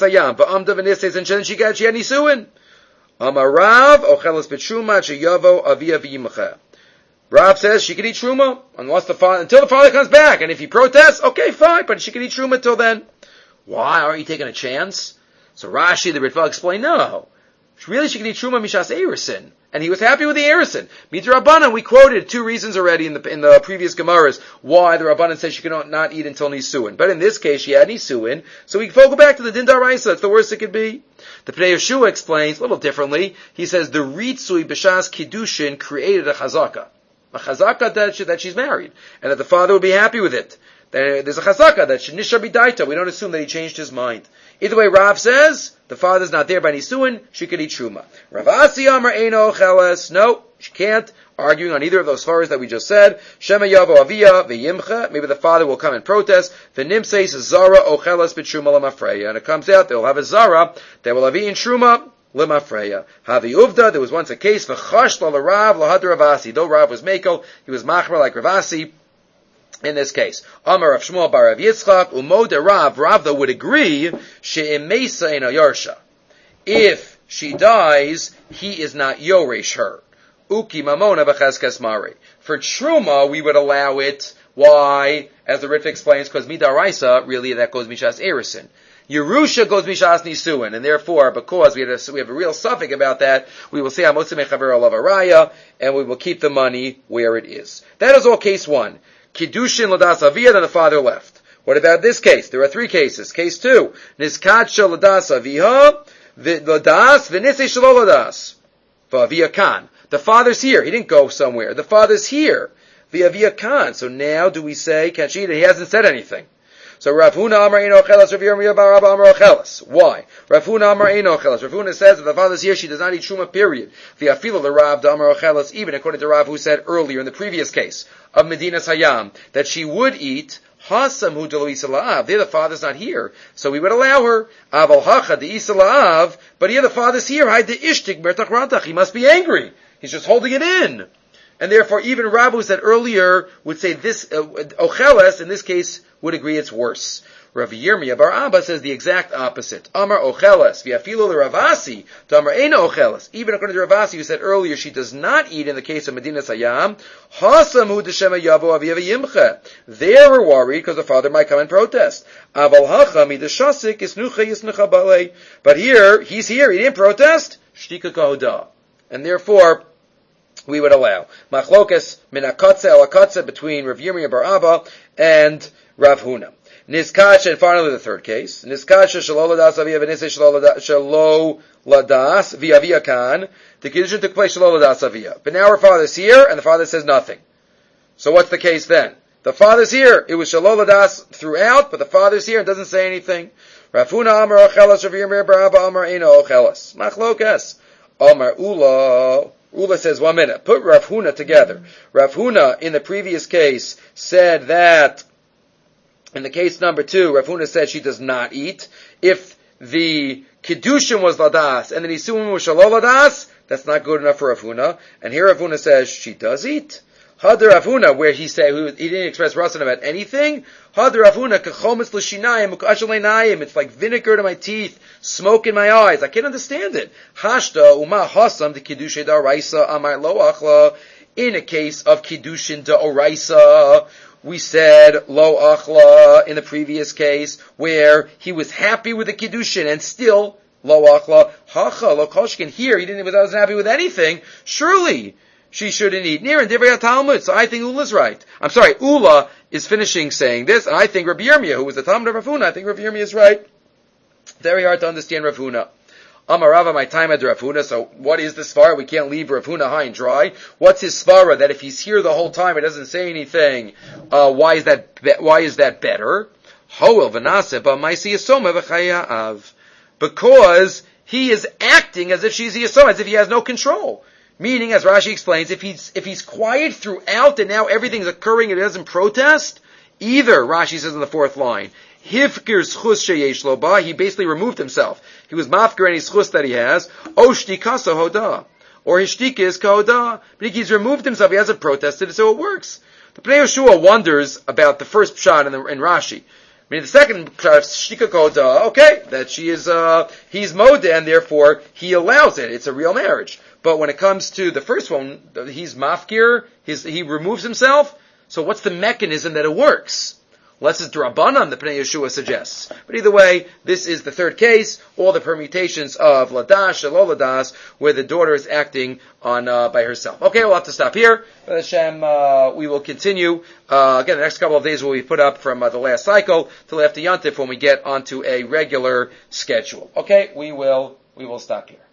says she can eat truma unless the father, until the father comes back. And if he protests, okay, fine, but she can eat truma till then. Why? Aren't you taking a chance? So Rashi, the Ritva, explained, no. Really, she can eat truma mishas erisin. And he was happy with the erisin. Mitra Rabbanan, we quoted two reasons already in the in the previous Gemaras why the Rabbanan says she cannot not eat until Nisuin. But in this case, she had Nisuin, so we can go back to the Din Daraisa. That's the worst it could be. The Pnei Yeshua explains a little differently. He says the Ritzui B'Shas Kiddushin created a chazaka. A chazaka that, she, that she's married. And that the father would be happy with it. There's a chazaka that she Nishar B'Daita. We don't assume that he changed his mind. Either way, Rav says, the father's not there by Nisuin, she could eat Truma. Rav Asi Amar Eino Ocheles, no, she can't. Arguing on either of those svaras that we just said. Shema Yavo Avia V'yimcha, maybe the father will come and protest. V'nimseis Zara Ocheles B'Truma L'mafreya. And it comes out, they'll have a Zara, they will have eaten Truma L'mafreya. Havi Uvda, there was once a case, V'chash La Rav Lahad Ravasi. Though Rav was Mako, he was Machmer like Ravasi. In this case, Amar Rav Shmuel bar Rav Yitzchak, Umo de Rav, Rav though would agree, she'emesa in a yarsha. If she dies, he is not yoresh her. Uki mamona b'cheskes mari. For Truma, we would allow it. Why? As the Ritva explains, because midaraisa, really that goes mishas erison. Yerusha goes mishas nisuin, and therefore, because we have a, we have a real suffix about that, we will say Amotze mechaver alav araya, and we will keep the money where it is. That is all case one. Kiddushin ladas aviyah, then the father left. What about this case? There are three cases. Case two, niskadsha ladas aviyah, ladas v'nisei shelo ladas, v'aviyah kan. The father's here. He didn't go somewhere. The father's here. V'aviyah kan. So now do we say kachida? He hasn't said anything. So Rav Huna Amar Eino Ocheles, Rav Yirmiyah bar Abba Amar Ocheles. Why? Rav Huna Amar Eino Ocheles. Rav Huna says that the father's here, she does not eat Truma, period. V'afilu the Rav Amar Ocheles, even according to Rav who said earlier in the previous case of Medinas Hayam, that she would eat Hasam hu delo isa la'av. There the father's not here, so we would allow her. Aval hacha de isa la'av, but here the father's here. Hay de ishtik bertach rantach. He must be angry. He's just holding it in. And therefore, even Rav who said earlier would say this, uh, Ocheles, in this case, would agree it's worse. Rav Yirmiyah bar Abba says the exact opposite. Amar Ocheles, v'afilu l'Ravasi, to Amar Eino Ocheles. Even according to Ravasi, who said earlier she does not eat in the case of Medinas Hayam, Hasamu d'Shema Yavo Aviva Yimcha. They were worried because the father might come and protest. Aval hacha midashasik isnucha yisnucha balei. But here, he's here, he didn't protest. Shtika kahoda. And therefore, we would allow. Machlokas min akatze el akatze between Rav Yirmiyah bar Abba and Rav Huna. Niskasha, and finally the third case. Niskasha shelo ladas aviyah v'nisei shelo ladas v'aviyah kan. The kiddushin took place shelo ladas aviyah. But now her father's here, and the father says nothing. So what's the case then? The father's here. It was shelo ladas throughout, but the father's here and doesn't say anything. Rav Huna Amar Ocheles, Rav Yirmiyah bar Abba Amar Eino Ocheles. Machlokas. Amar Ula. Ula says, one minute, put Rav Huna together. Rav Huna, in the previous case, said that, in the case number two, Rav Huna said she does not eat. If the Kiddushin was Ladas, and the Nisuim was Shalol Ladas, that's not good enough for Rav Huna. And here Rav Huna says she does eat. Hadar Rav Huna, where he said, he didn't express Rasan about anything. Hadar Rav Huna, Kachometz l'shinayim, Mukashal l'nayim, it's like vinegar to my teeth, smoke in my eyes. I can't understand it. Hashta, Uma Hasam, the Kiddushin da'oraisa, Amar lo achla. In a case of Kiddushin da'oraisa, we said lo achla in the previous case, where he was happy with the Kiddushin and still lo achla. Hacha, lo koshkin, here he didn't, he wasn't happy with anything. Surely, she shouldn't eat. Near and Divrei Talmud. So I think Ula's right. I'm sorry, Ula is finishing saying this, and I think Rabbi Yirmiyah, who was the Talmud of Rav Huna, I think Rabbi Yirmiyah is right. Very hard to understand Rav Huna. Amarava, my time at Rav Huna. So what is the svara? We can't leave Rav Huna high and dry. What's his svara? That if he's here the whole time, it doesn't say anything. Uh, why is that? Be- why is that better? Hoel v'naseh b'maisi yisoma v'chayav. Because he is acting as if she's the yisoma, as if he has no control. Meaning, as Rashi explains, if he's if he's quiet throughout and now everything's occurring and he doesn't protest, either, Rashi says in the fourth line, Hifkir schus sheyesh lo ba, he basically removed himself. He was mafkir any schus that he has, o shtikasa hoda, or his shtika is kahoda. But he's removed himself, he hasn't protested, so it works. The Pnei Yehoshua wonders about the first pshat in, the, in Rashi. I mean, the second pshat, shtika kahoda, okay, that she is, uh, he's moda, and therefore he allows it. It's a real marriage. But when it comes to the first one, he's mafkir, he's, he removes himself. So what's the mechanism that it works? Less is Drabanan, the Pnei Yehoshua suggests. But either way, this is the third case, all the permutations of Ladas, Shalol Ladas, where the daughter is acting on, uh, by herself. Okay, we'll have to stop here. Hashem, uh, we will continue. Uh, again, the next couple of days will be put up from uh, the last cycle till after Yontif when we get onto a regular schedule. Okay, we will, we will stop here.